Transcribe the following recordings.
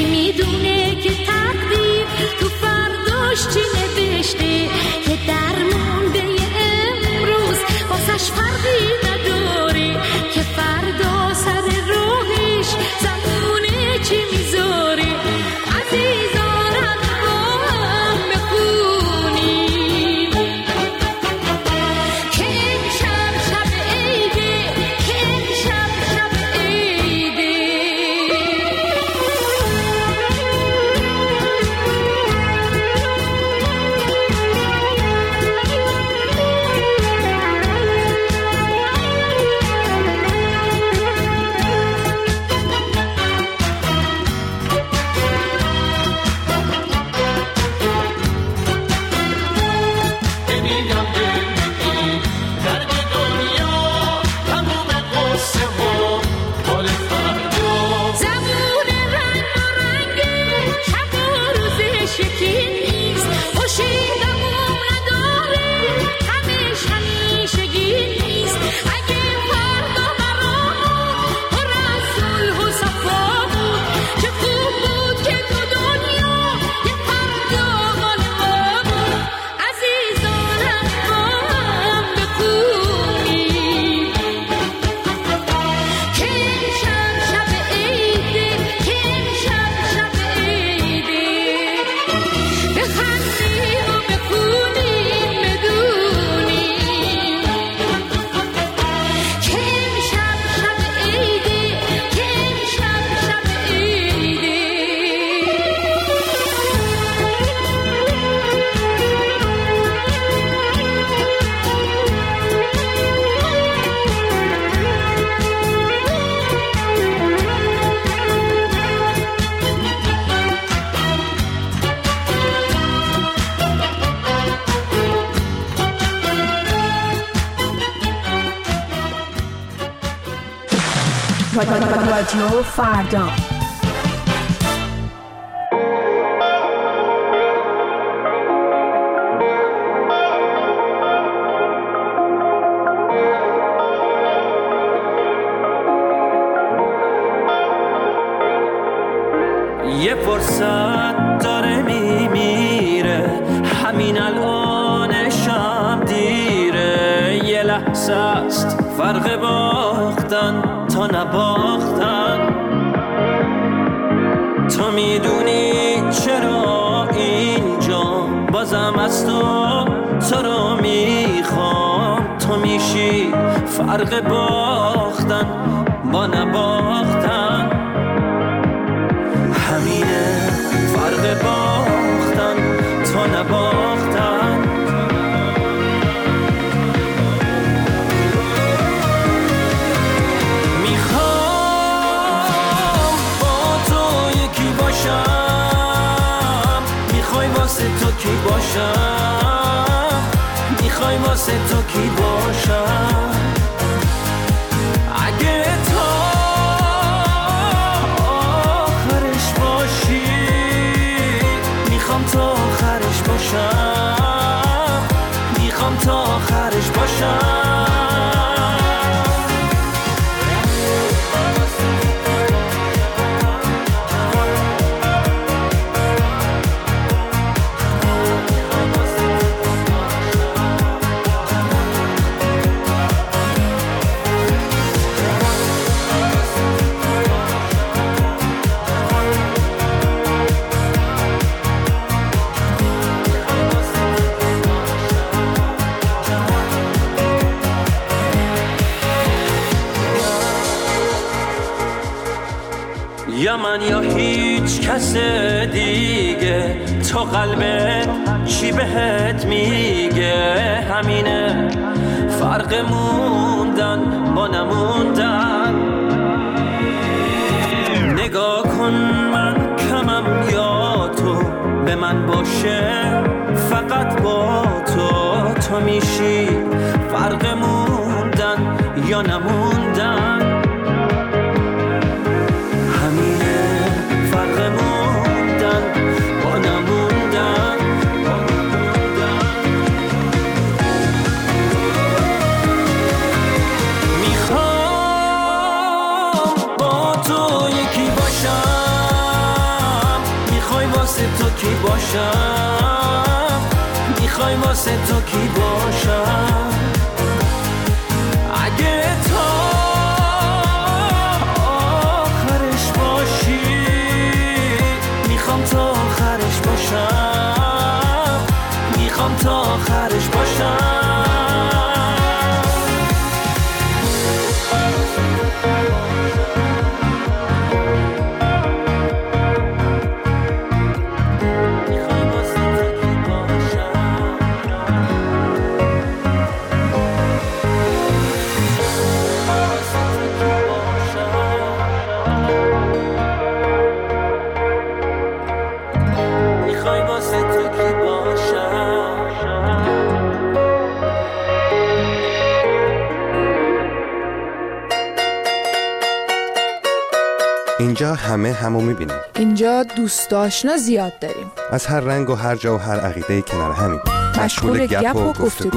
کی میدونه که تقدیر تو فرداش چی نوشته، که درمونده امروز واسش فرقی نداره، که فردا سر راهش زمونه چی میذاره. عزیزانم با هم بخونیم که امشب شب عیده، که امشب شب عیده. رادیو فردا. یه فرصت داره میمیره، همین الانشم دیره. یه لحظه است فرق باختن تا نباختن. تو میدونی چرا اینجا بازم از تو رو میخوام. تو میشی فرق باختن با نباختن. همینه فرق باختن تا نباختن. میخوام با تو یکی باشم. میخوای واسه تو کی باشم؟ میخوای واسه تو کی باشم؟ اگه تو میخوام تا آخرش باشم. میخوام تا آخرش باشم. یا من یا هیچ کس دیگه، تو قلبت چی بهت میگه؟ همینه فرق موندن با نموندن. نگاه کن من کمم یا تو به من باشه، فقط با تو میشی فرق موندن یا نموندن. واسه تو کی باشم میخوای واسه تو کی باشم اگه تا آخرش باشی میخوام تا آخرش باشم میخوام تا آخرش باشم اینجا همه همو میبینیم. اینجا دوست آشنا زیاد داریم. از هر رنگ و هر جا و هر عقیده کنار همین. مشغول گپ و گفتگو.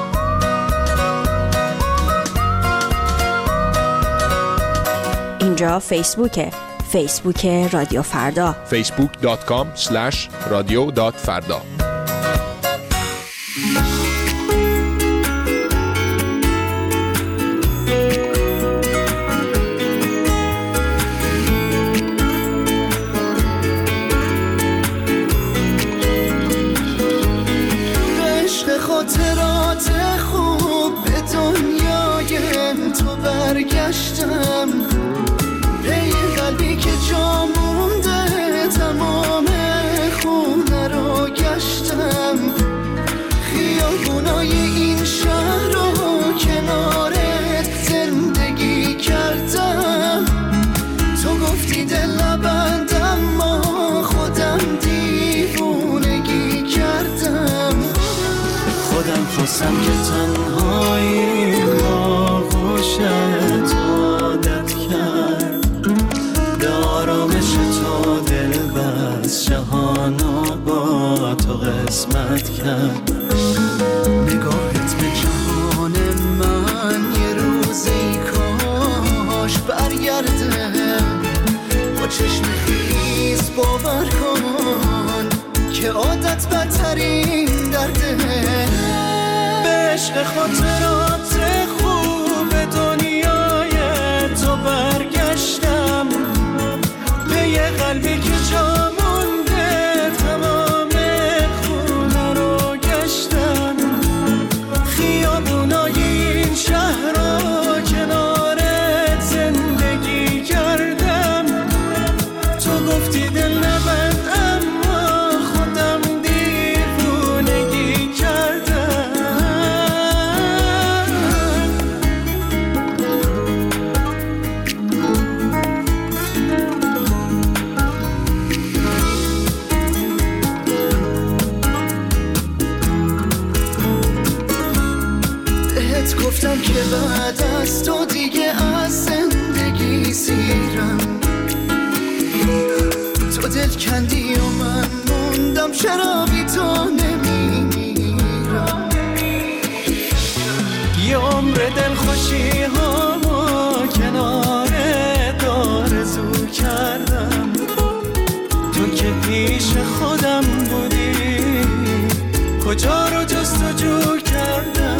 اینجا فیسبوکه. فیسبوک رادیو فردا. facebook.com/radio.farda. خاطرات خوب به دنیای تو برگشتم پی قلبی که جا مونده تمام خونه رو گشتم خیابونای این شهر رو کنارت زندگی کردم تو گفتی دل نبندم ما خودم دیوونگی کردم خودم خواستم که تنهایی با خوشت عادت کرد به آرامش تو دل بست جهانو با تو قسمت کرد نگاهت به جهان من یه روزی کاش برگرده با چشم خیز باور کن که عادت بدترین درده به عشق خاطرات خوب دنیای تو برگشتم به یه قلبی که جا مونده تمام خونه رو گشتم خیابونای این شهر رو کنارت زندگی کردم تو گفتی دل نبند اما خودم دیوونگی کردم بهت گفتم که بعد از تو دیگه از زندگی سیرم تو دل کندی و من موندم چرا بی تو نمیمیرم یه عمر دل خوشی هامو کنارت آرزو کردم تو که پیش خودم بودی کجا رو جستجو کردم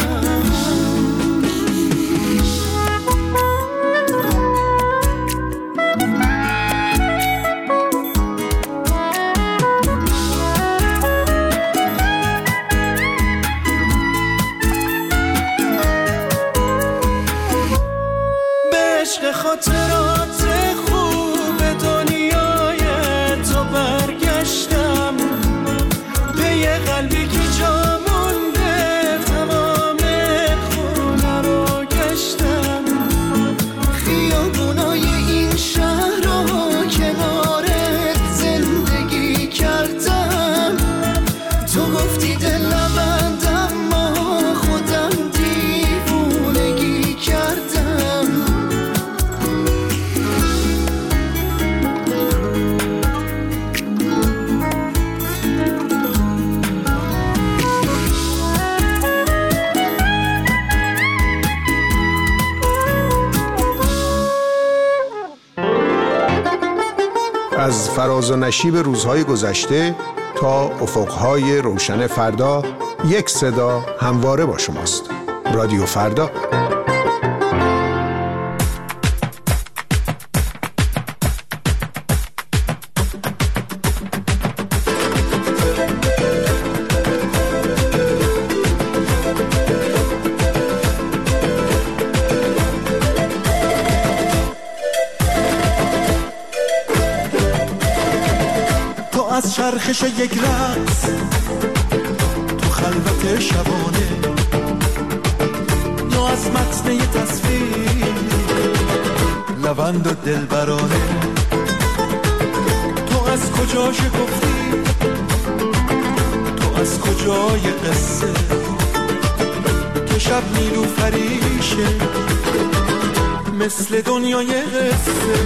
خاطرات خوب دنیای تو برگشتم به یه قلبی که جا مونده تمام خونه رو گشتم خیابونای این شهر رو کنارت زندگی کردم تو گفتی دل نبندم ما خودم دیوونگی کردم از فراز و نشیب روزهای گذشته تا افقهای روشن فردا، یک صدا همواره با شماست. رادیو فردا. از چرخش یک رقص تو خلوت شبانه، یا از متن یه تصویر لبند و دلبرانه، تو از کجا شکفتی، تو از کجای قصه که شب نیلوفریشه مثل دنیای قصه.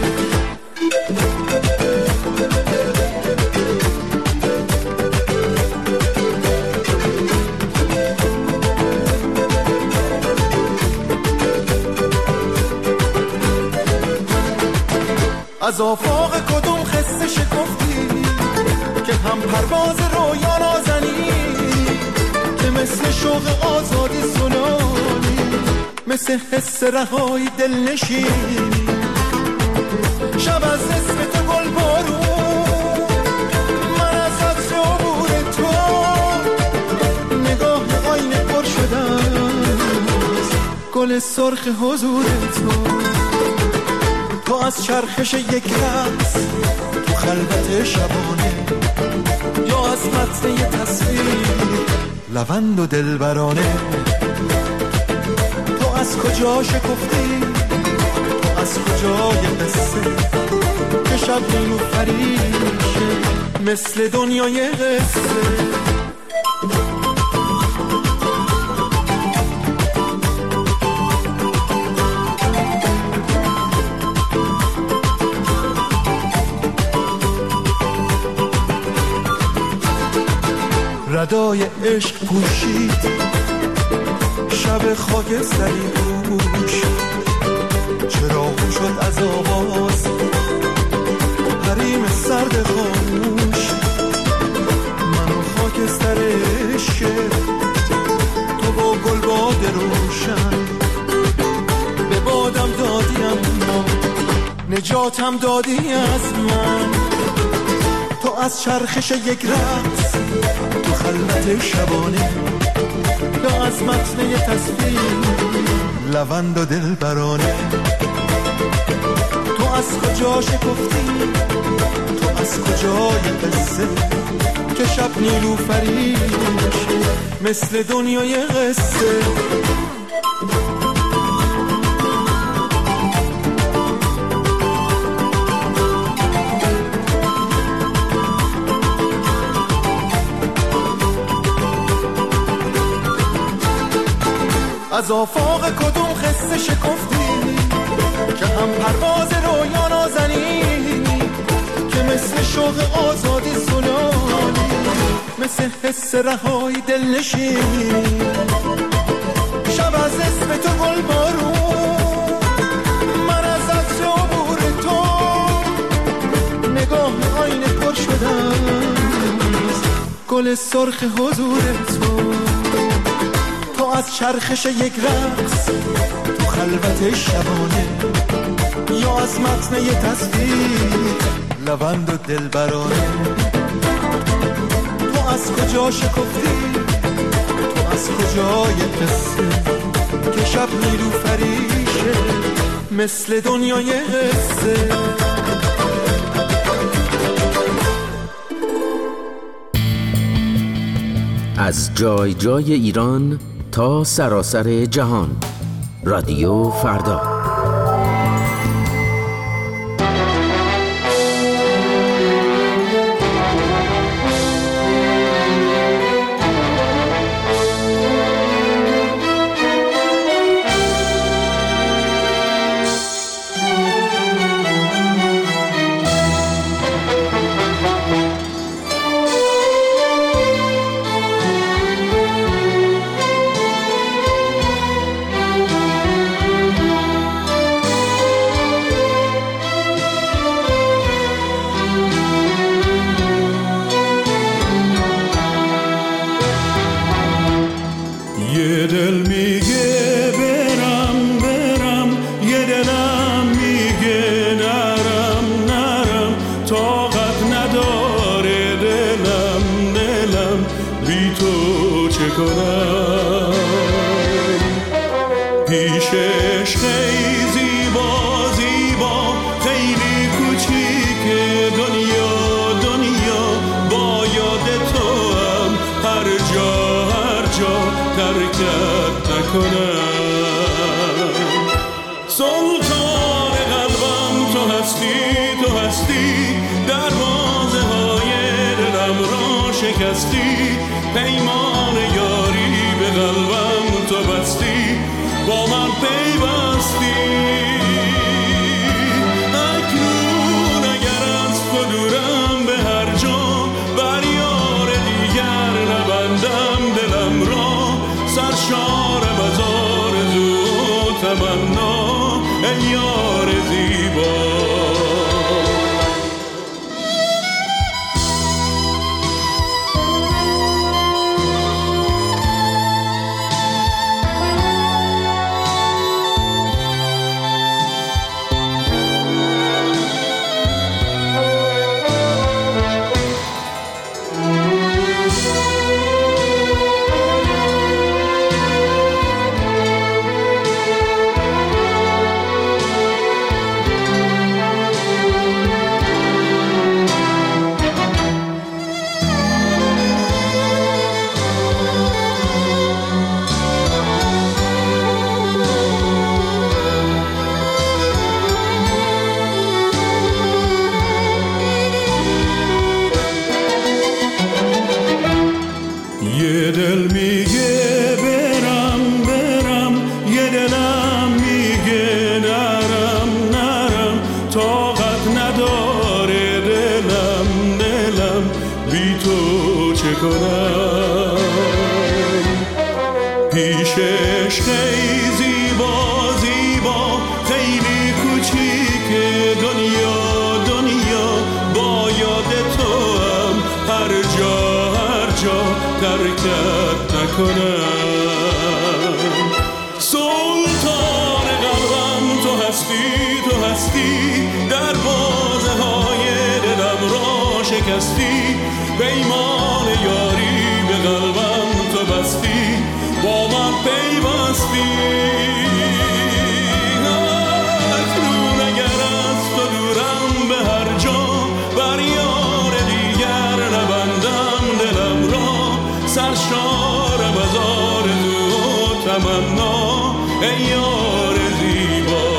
از آفاق کدوم خسته شکفتی که هم پرواز رویا نازنی، که مثل شوق آزادی سنانی، مثل حس رهایی دل نشینی. شب از اسم تو گل بارون، من از عطر عبور تو، نگاه آینه پر شدن گل سرخ حضور تو. تو از چرخش یک رقص تو خلوت شبانه، یا از متن یه تصویر لبند و دلبرانه، تو از کجا شکفتی، تو از کجای قصه که شب نیلوفریشه مثل دنیای قصه. ردای عشق پوشید شب خاکستری پوش، چراغ شد از آواز حریم سرد خاموش. من و خاکستر عشق، تو با گلباد روشن، به بادم دادیم ما نجاتم دادی از من. تو از چرخش یک رقص تو خلوت شبانه، یا از متن یه تصویر لبند و دلبرانه، تو از کجا شکفتی، تو از کجای قصه که شب نیلوفریشه مثل دنیای قصه. از آفاق کدوم خسته شکفتی که هم پرواز رویا نازنی، که مثل شوق آزادی سنانی، مثل حس رهایی دل نشینی. شب از اسم تو گل بارون، من از عطر عبور تو، نگاه آینه پر شدن گل سرخ حضور تو. تو از چرخش یک رقص تو خلوت شبانه، یا از متن یه تصویر لبند و دلبرانه، تو از کجا شکفتی، تو از کجای قصه که شب نیلوفریشه مثل دنیای قصه. از جای جای ایران تا سراسر جهان، رادیو فردا. ای زیبا زیبا خیلی کوچیکه دنیا دنیا با یاد تو هم هر جا ترکت نکنم سلطان قلبم تو هستی دروازه های دلم را شکستی پیمان یاری به قلبم تو بستی با من پیوستی اکنون اگر از تو دورم به هر جا بر یار دیگر نبندم دلم را سرشارم از آرزو و تمنا ای یار زیبا پیشش خیلی زیبا زیبا خیلی کوچیکه دنیا دنیا با یاد تو هم هر جا ترکت نکنم سلطان قلبم تو هستی دروازه های دلم را شکستی پیمان یاری به قلبم تو بستی با من پیوستی اکنون اگر از تو دورم به هر جا بر یار دیگر نبندم دلم را سرشارم از آرزو و تمنا ای یار زیبا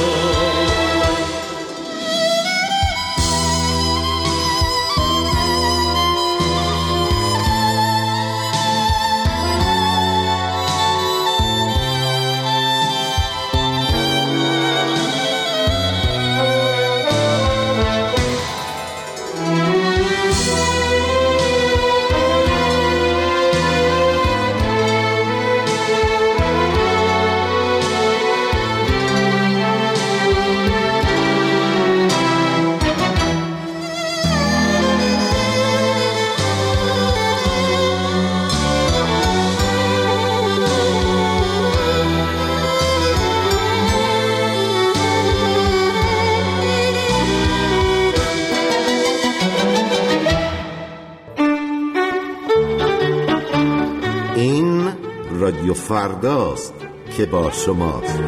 رادیو فرداست که با شماست.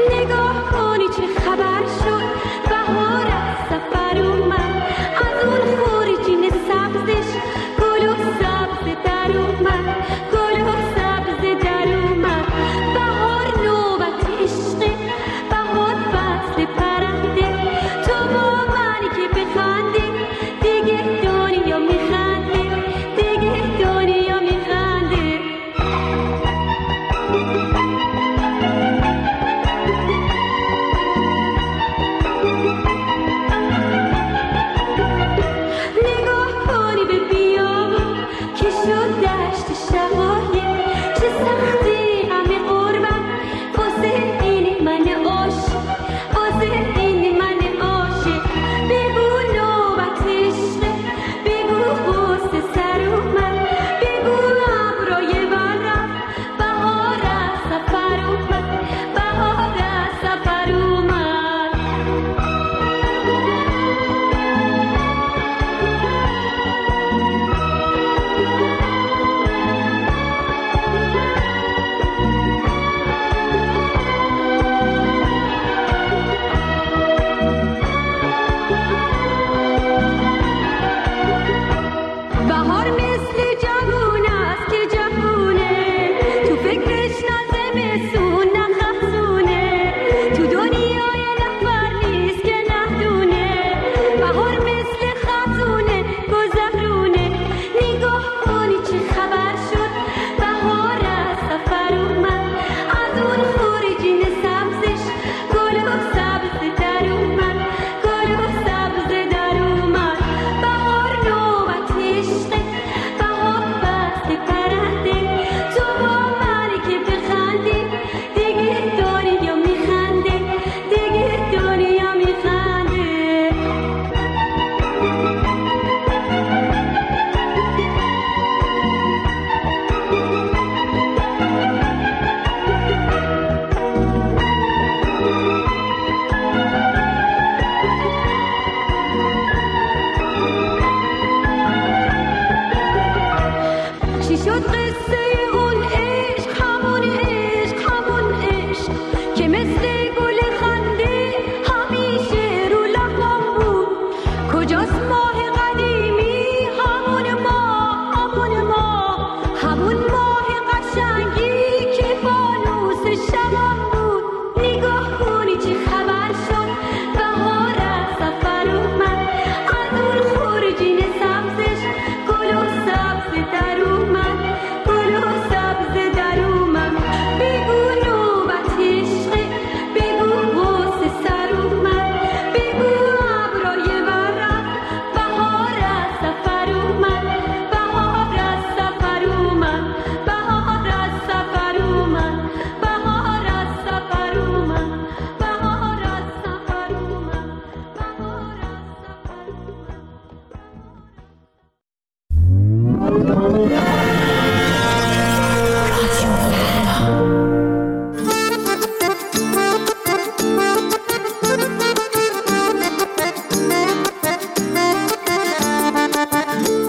نگاه کنی چه خبر شد بهار از سفر اومد از اون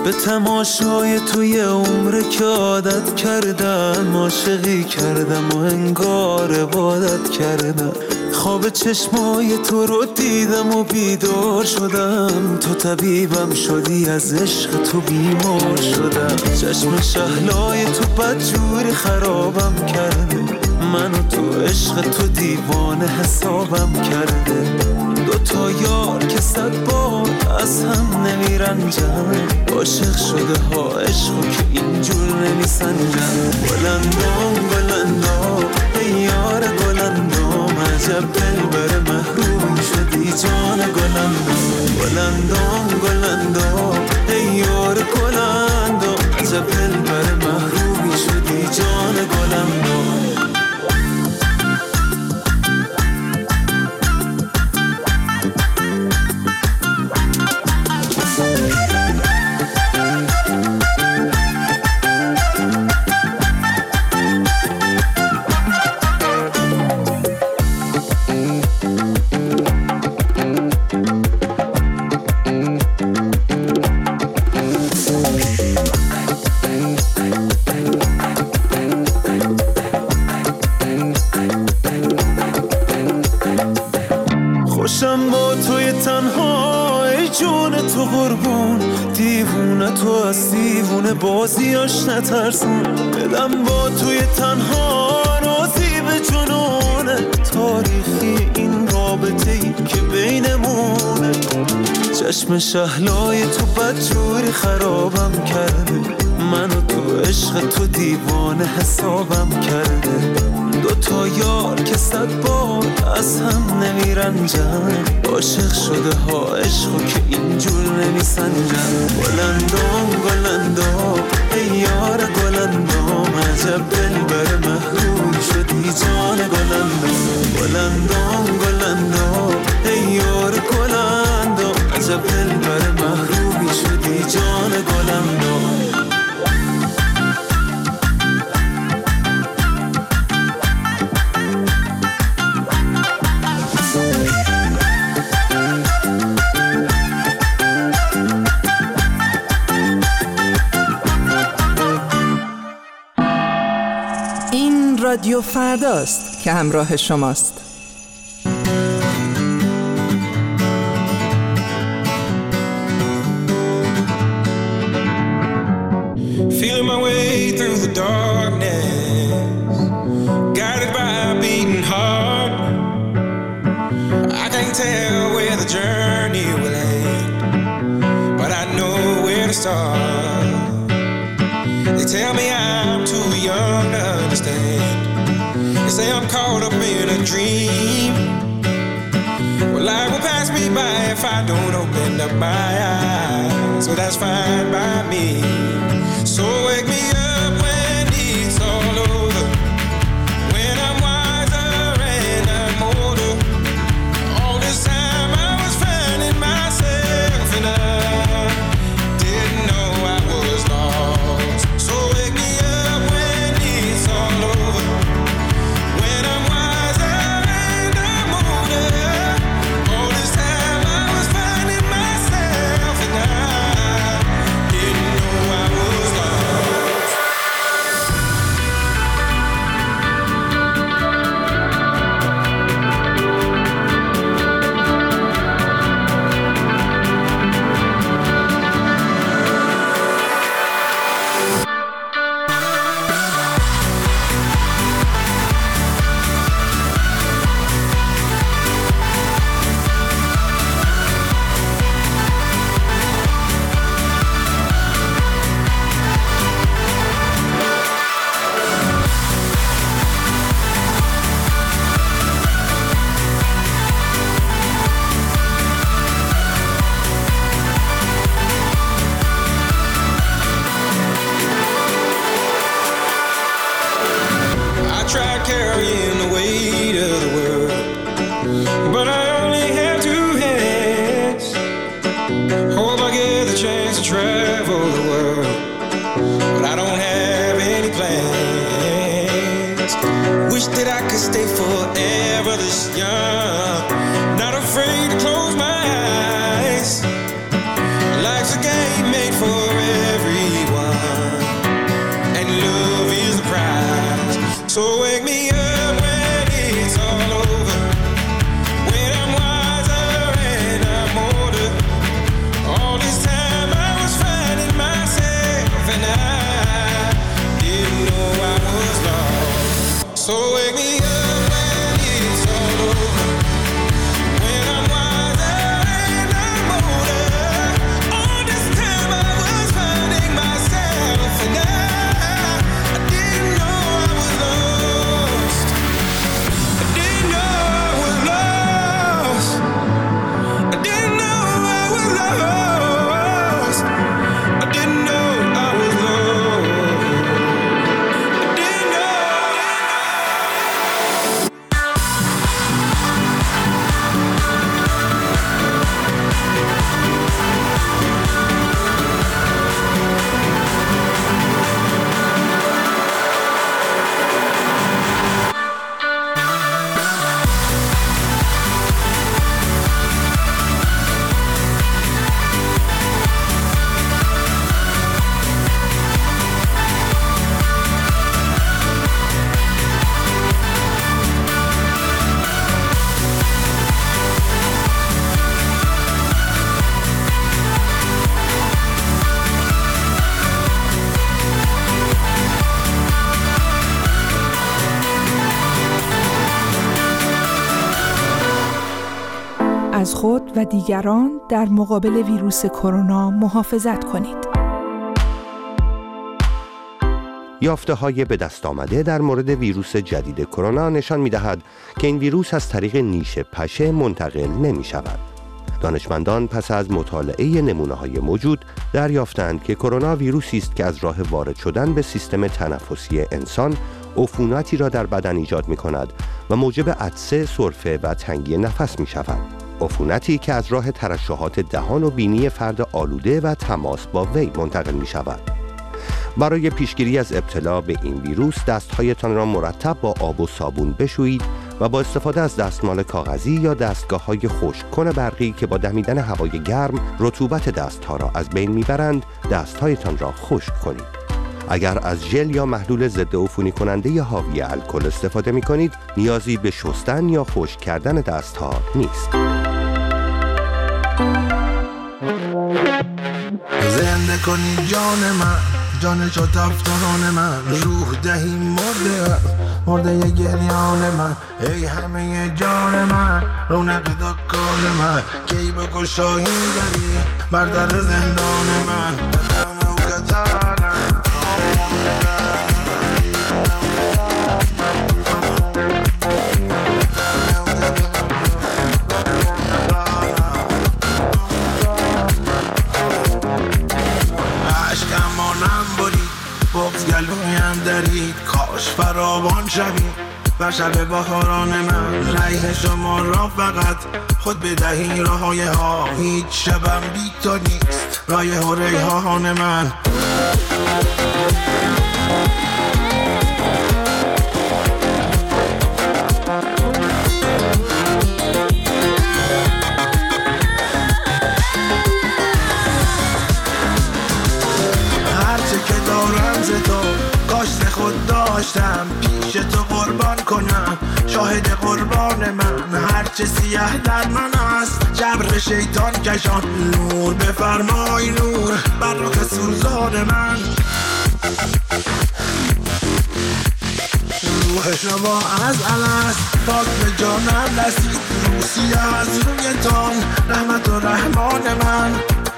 به تماشای توی عمر که عادت کردم، عاشقی کردم و انگار عبادت کردم. خواب چشمای تو رو دیدم و بیدار شدم، تو طبیبم شدی، از عشق تو بیمار شدم. چشم شهلای تو بدجوری خرابم کرده، منو تو عشق تو دیوانه حسابم کرده. دوتا یار که 100 بار از هم نمیرنجن، عاشق شده ها عشقو که اینجور نمیسنجن. گلندام گلندام ای یار گلندام، عجب دلبر محروم شدی جان گلندام. گلندام گلندام ای یار گلندام، عجب دلبر محروم شدی جان گلندام. خوشم با توی تنها ای جون تو قربون، دیوونه تو از دیوونه بازیاش نترسون. دلم با توی تنها راضی به جنونه، تاریخی این رابطه ای که بینمونه. چشم شهلای تو بدجوری خرابم کرده، منو تو عشق تو دیوانه حسابم کرده. دوتا یار که 100 بار از هم نمیرنجن، عاشق شده ها عشقو که اینجور نمیسنجن. گلندام گلندام ای یار گلندام، عجب دلبر محروم شدی جان گلندام. گلندام گلندام ای یار گلندام، عجب دلبر محروم شدی جان گلندام. رادیو فرداست که همراه شماست. Feeling my way through the darkness, guided by a beating heart. I can't tell where the journey will end, but I know where to start. They tell me I'm too young to understand. They say I'm caught up in a dream. Well, life will pass me by if I don't open up my eyes. So that's fine by me. So wake me up when it's all over, when I'm wiser and I'm older. All this time I was finding myself and I didn't know I was lost. So wake me up when it's all over, when I'm wiser and I'm older. All this time I was finding myself and I didn't know I was lost. Tried carrying the weight of the world, but I only have 2 hands. Hope I get the chance to travel the world, but I don't have any plans. Wish that I could stay forever this young, not afraid to close my eyes. Life's a game made for it. از خود و دیگران در مقابل ویروس کرونا محافظت کنید. یافته‌های به دست آمده در مورد ویروس جدید کرونا نشان می‌دهد که این ویروس از طریق نیش پشه منتقل نمی‌شود. دانشمندان پس از مطالعه نمونه‌های موجود دریافتند که کرونا ویروسی است که از راه وارد شدن به سیستم تنفسی انسان عفونتی را در بدن ایجاد می‌کند و موجب عطسه، سرفه و تنگی نفس می‌شود. عفونتی که از راه ترشحات دهان و بینی فرد آلوده و تماس با وی منتقل می‌شود. برای پیشگیری از ابتلا به این ویروس دست‌هایتان را مرتب با آب و صابون بشویید و با استفاده از دستمال کاغذی یا دستگاه‌های خشک‌کن برقی که با دمیدن هوای گرم رطوبت دست‌ها را از بین می‌برند، دست‌هایتان را خشک کنید. اگر از ژل یا محلول ضد عفونی کننده حاوی الکل استفاده می‌کنید، نیازی به شستن یا خشک کردن دست‌ها نیست. زنده کنی جان من، جان شتافتان من، روح دهی مرده گریان من، ای همه جان من، رونق دکان من، کی بکن شاهین داری بر در زندان من. گلویم درید کاش فراوان شوید و شب بهاران من، ریح شما را فقط خود بدهی راهای ها، هیچ شبم بی تو نیست رایح و ریحان من. خود داشتم پیش تو قربان کنم، شاهد قربان من، هرچه سیاه در من است جبر شیطان کشان، نور بفرمای نور بر رخ سوزان من. روح شما از الست پاک به جانم رسید، روسی از رویتان رحمت و رحمان من.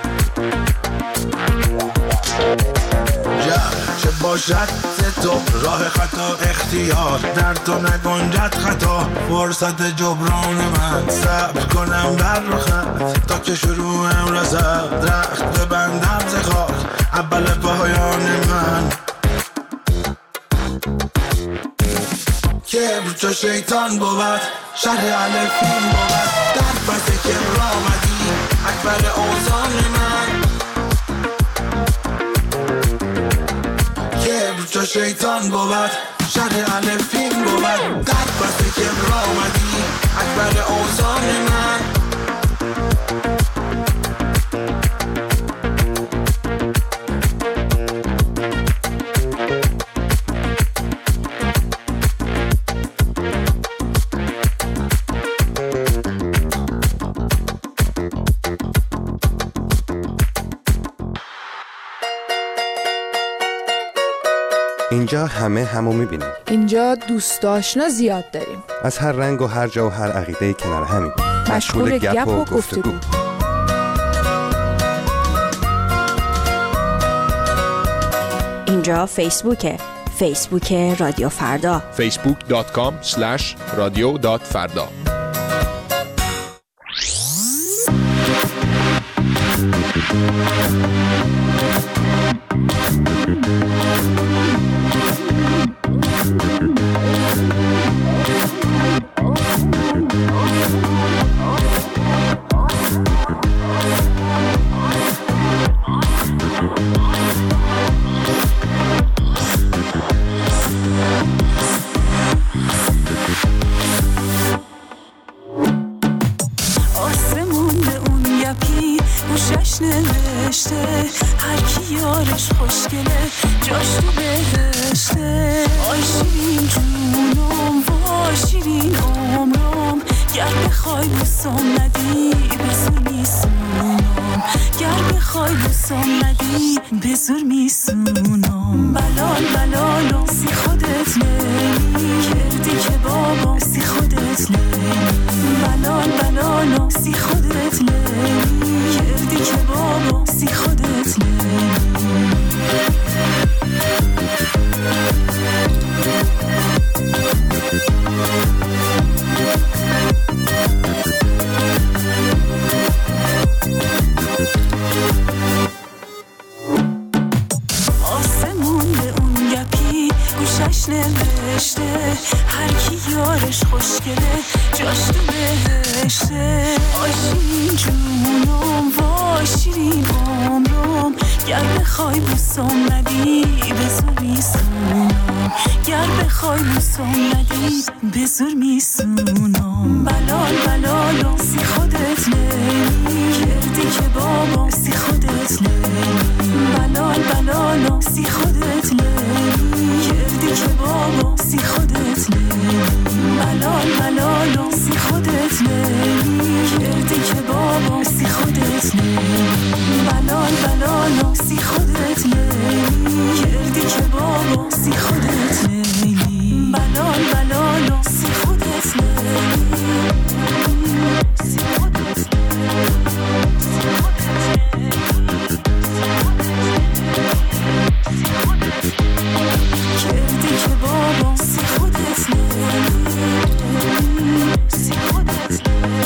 چه باشد تو راه خطا اختیار، در تو نگنجد خطا فرصت جبران من، صبر کنم بر رخت تا که شروعم رسد، درخت ببندم ز خاک اول پایان من. کبر چو شیطان بود شرح الفین بود، در پس کبر آمدی اکبر اوزان من. چو شیطان بود شرح الفین بود، در پس کبر آمدی اکبر اوزان من. اینجا همه همو میبینیم. اینجا دوست آشنا زیاد داریم. از هر رنگ و هر جا و هر عقیده کنار همین. مشغول گپ و گفتگو. اینجا فیسبوک رادیو فردا. facebook.com/radio.farda. هر کی یارش خوشگله جاش تو بهشته. آی شیرین جونم وای شیرین عمرم، گر بخوای بوسم ندی به زور میسونم، گر بخوای بوسم ندی به زور میسونم. بلال سی خودت لیلی کردی که بابا سی خودت لیلی. بلال سی خودت نوشته هر کی یارش خوشگله جاش تو بهشته. آشین جونم وا شیرین عمرم گر بخوای بوسم ندی بزور میسونم. گر بخوای بوسم ندی بزور میسونم. بلال بلالم سی خودت لیلی کردی که بابا سی خودت لیلی. بلال بلالم سی خودت لیلی کردی که بابا سی خودت لیلی. بلال بلالم سی خودت لیلی کردی که بابا سی خودت لیلی. بلال بلالم سی خودت لیلی کردی که بابا سی خودت لیلی. بلال بلالم سی خودت لیلی سی خودت کردی که بابا سی خودت سی خودت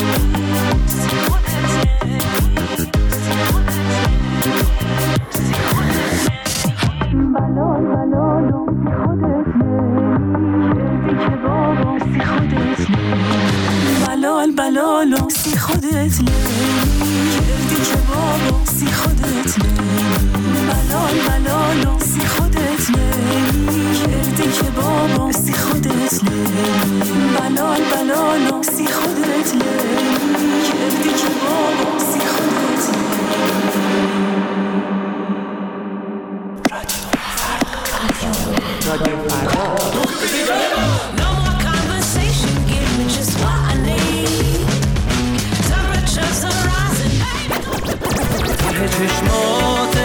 بلال بلالو سی خودت کردی که بابا سی خودت بلال بلالو سی خودت کردی که بابا سی خودت بلال بلالو سی خودت کردی که بابا سی خودت بلال بلالو سی خودت کردی که بابا سی خودت. رادیو فردا. No more conversation, give me just what I need. Temperatures are rising. ته چشمات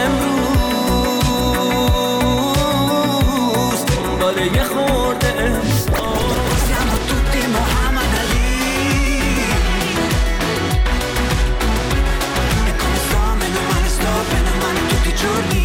امروز دنبال یه خورده احساس. Siamo tutti Muhammad Ali. E come sto, meno male tutti i giorni.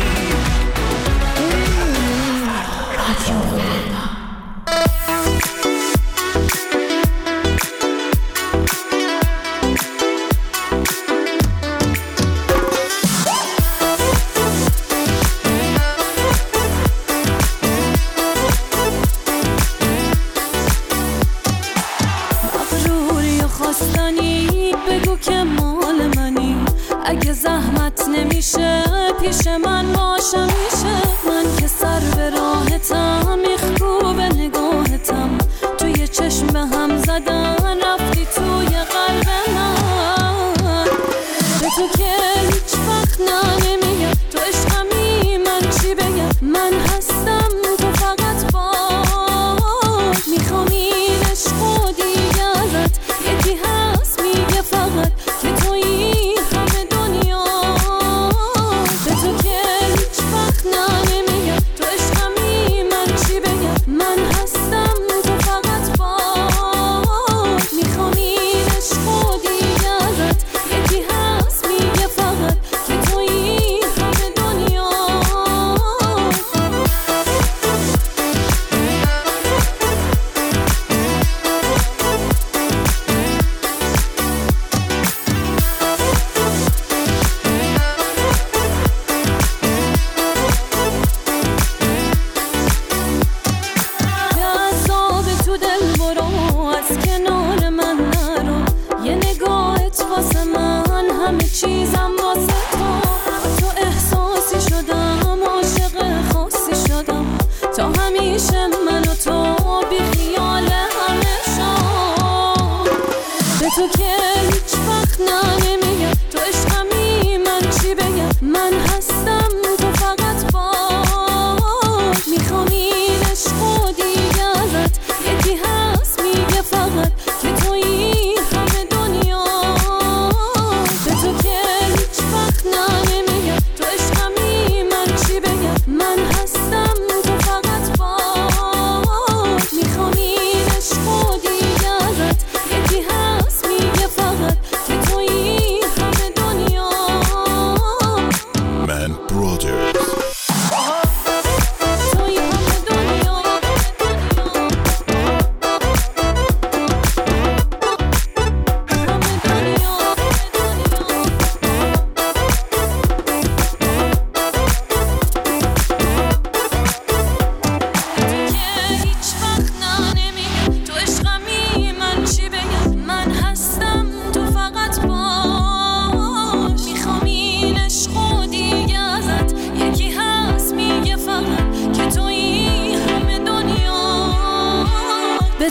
بگو که مال منی اگه زحمت نمیشه پیش من باشه میشه. من که سر به راحتم میخکوب نگاهتم توی چشم به هم زدن رفتی توی قلب من. به تو که هیچ وقت نمیگم تو عشقمی من چی بگم. من هستم تو فقط باش میخوام این عشق و دیگه ازت یکی هست میگه فقط که توی همه دنیا. به تو که هیچ وقت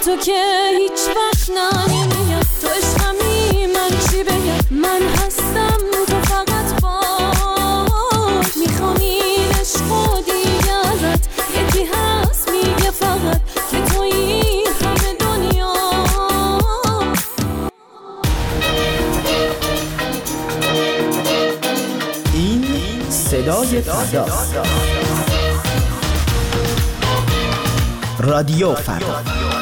تو که هیچ وقت نمیاد، تو عشقمی من چی بگم، من هستم تو فقط باید میخوام این عشق و دیگه ازت، یکی هست میگه فقط که تو این همه دنیا. این صدای فرداست. رادیو فردا.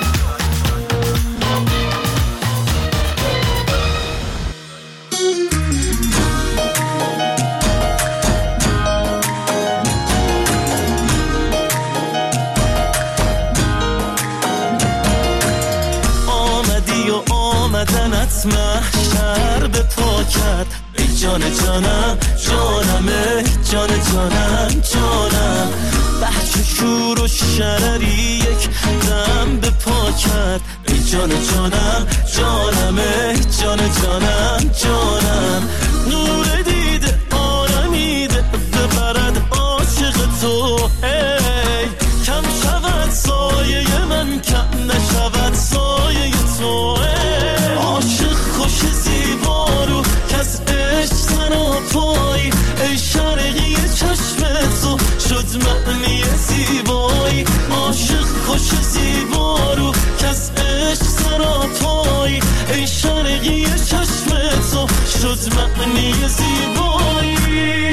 آمدی و آمدنت محشر به پا کرد، ای جان جانم جانم، ای جان جانم جانم، بحث شور و شرری یک دم به پا کرد، ای جان جانم جانم، ای جان جانم جانم، نور دیده آرمیده ببرد عاشق تو، ای کم شود سایه من، کم نشود سایه تو، ای عاشق خوش زیبا رو کس عشق سراپایی، ای شرقی چشم تو شد معنی زیبایی، عاشق خوش زیبا رو کس عشق سراپایی، ای شرقی چشم تو شد معنی زیبایی.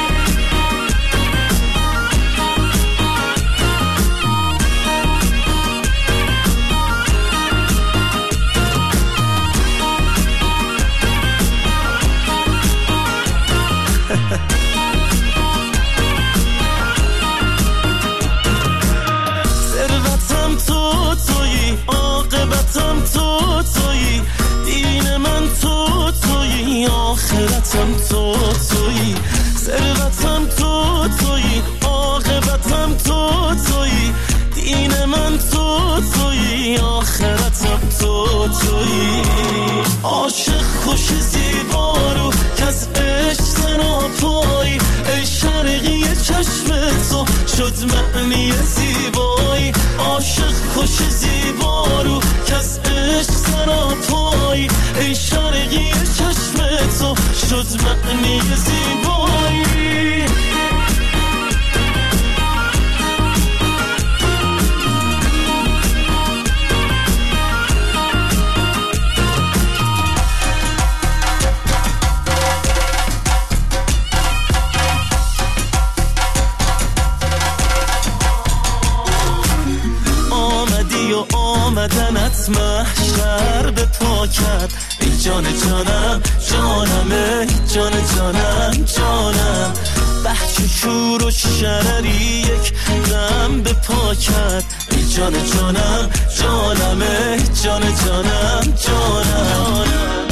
ثروتم تو تویی، عاقبتم تو تویی، دین من تو تویی، آخرتم تو تویی، ثروتم تو تویی، عاقبتم تو تویی، دین من تو تویی، آخرتم تو تویی، عاشق خوش زیبا رو کس عشق سراپایی، ای شرقی چشم تو شد معنی زیبایی، عاشق خوش زیبا رو کس عشق سراپایی، ای شرقی چشم تو شد معنی زیبایی. آمدنت محشر به پا کرد، ای جان جانم جانم، ای جان جانم جانم، بحث شور و شرری یک دم به پا کرد، ای جان جانم جانم، ای جان جانم جانم.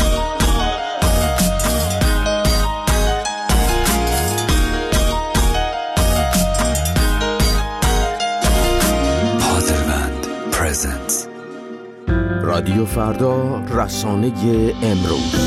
رادیو فردا، رسانه امروز.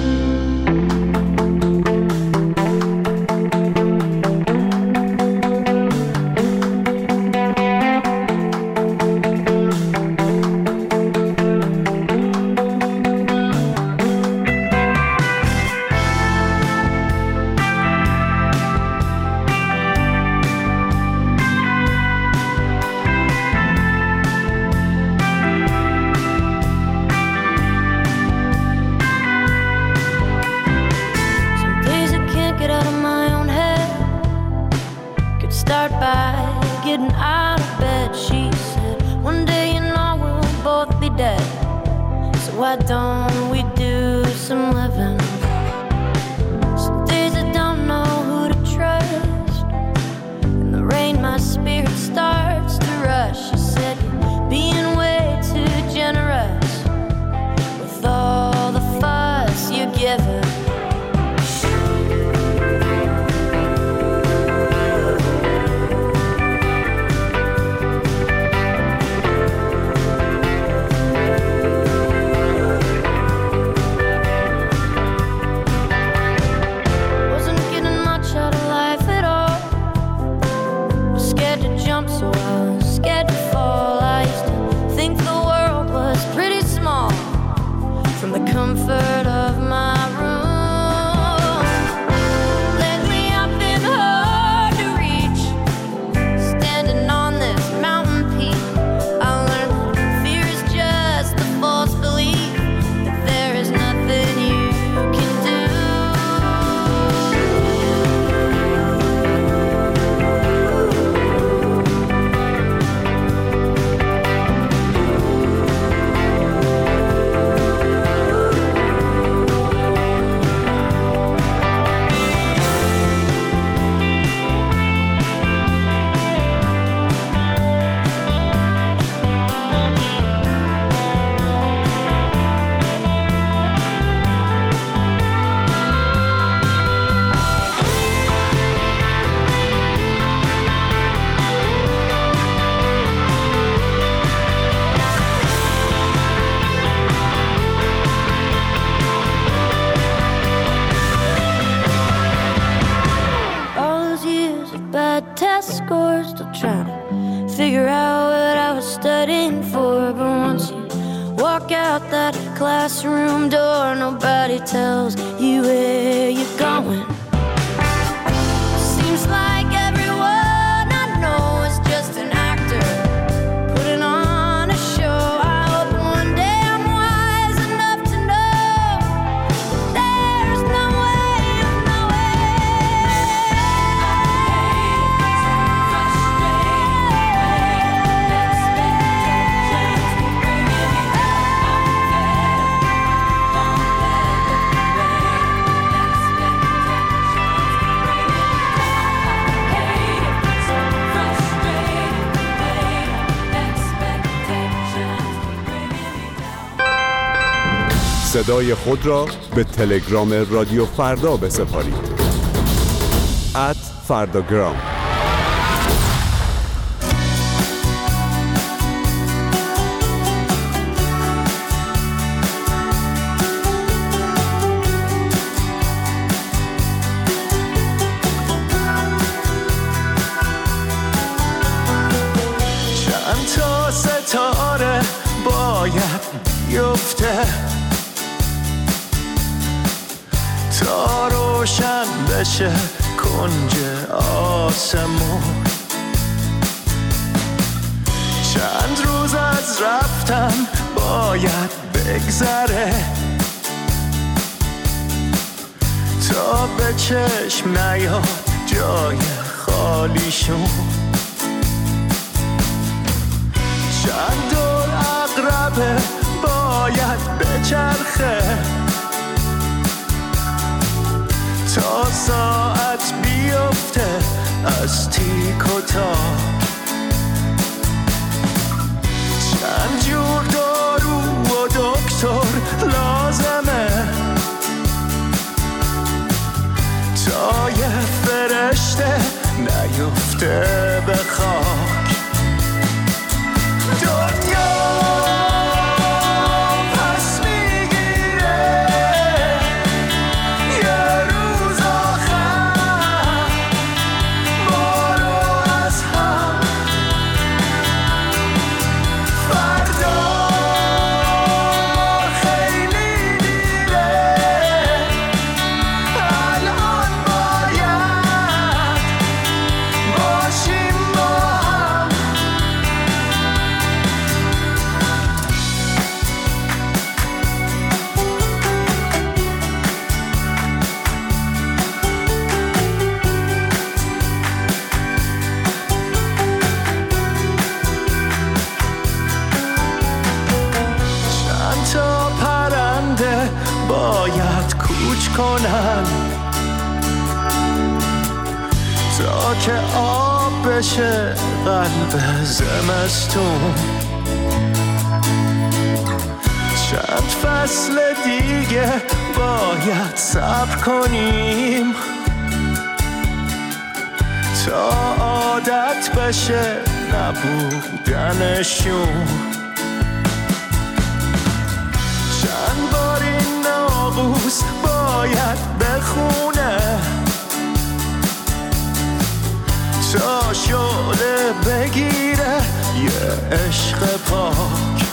Why don't we do some living? Some days I don't know who to trust. In the rain my spirit starts to rush. You said you're being way too generous with all the fuss you're giving. test scores, still trying to figure out what I was studying for. But once you walk out that classroom door, nobody tells you where you're going. Seems like everyone I know is just an actor putting on a show. I hope one day I'm wise enough to know there's no way of صدای خود را به تلگرام رادیو فردا بسپارید. @فرداگرام. چند تا ستاره باید بیفته تا روشن بشه کنج آسمون. چند روز از رفتن باید بگذره تا به چشم نیاد جای خالیشون. چند دور عقربه باید بچرخه تا ساعت بیفته از تیک و تاک. چند جور دارو و دکتر لازمه تا یه فرشته نیفته به خاک. دنیا کنن تا که آب بشه قلب زمستون. چند فصل دیگه باید صبر کنیم تا عادت بشه نبودنشون. چند بار این ناقوس باید بخونه تا شعله بگیره یه عشق پاک.